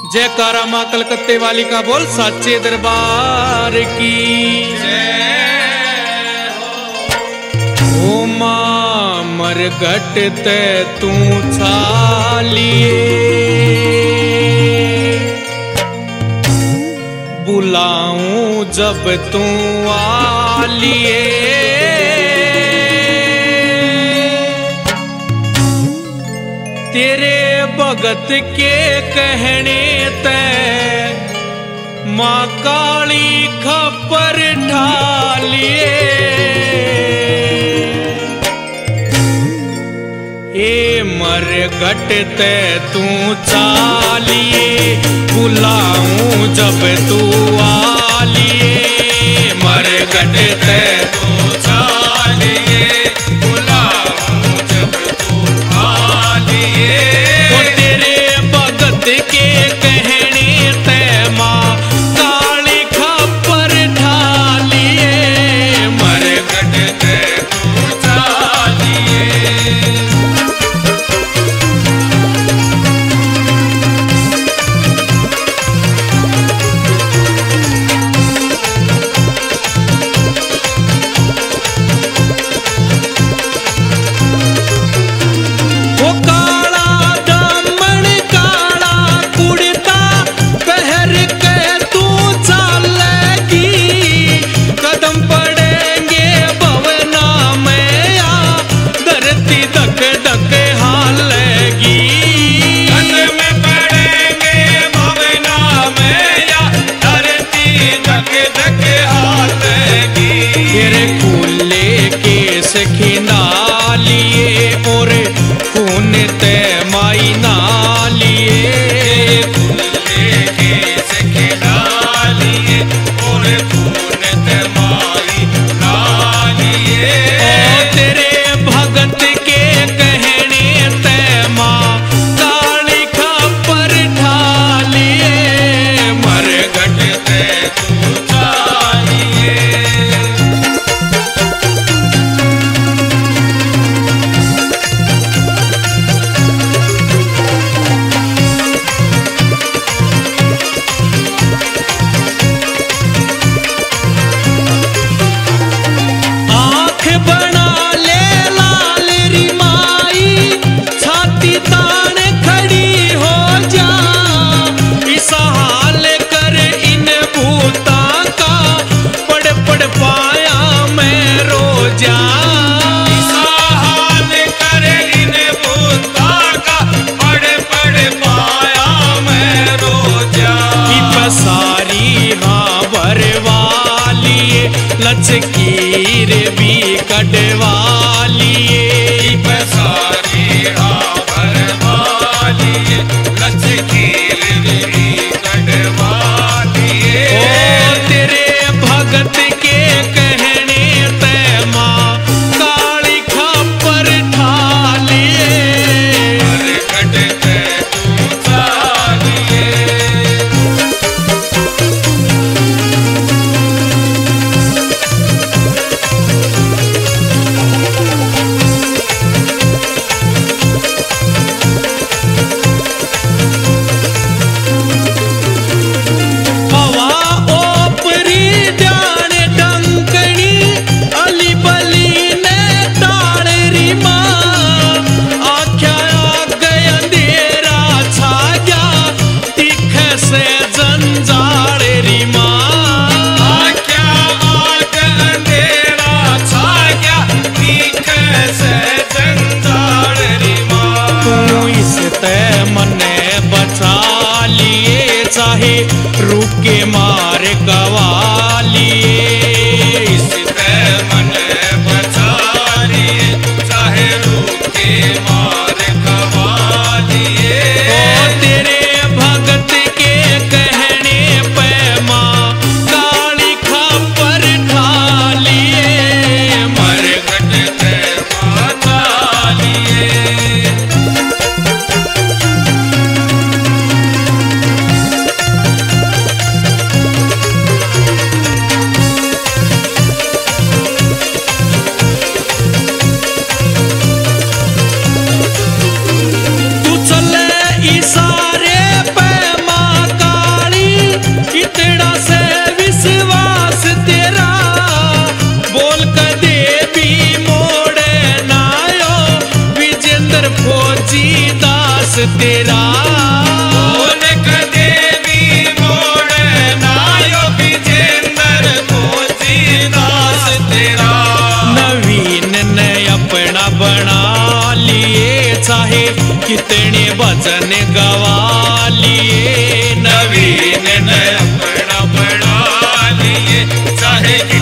जयकारा मां कलकत्ते वाली का बोल साचे दरबार की ओ मां मरघट ते तू छालिए बुलाऊं जब तू आलिए तेरे भगत के कहने ते मां काली खपर ढालिए ए मरघट ते तू चालिए बुलाऊं जब तू आलिए मरघट ते तू चालिए बुलाऊं जब तू आलिए ओ तेरे भगत के कहने ते मां काली खपर ढालिए मरघट ते तू चालिए तेरा बोल देवी मोड़ नायो विजेंद्र तुलसीदास तेरा। नवीन ने अपना बना लिए चाहे कितने भजन गवा लिए। नवीन ने अपना बना लिए चाहे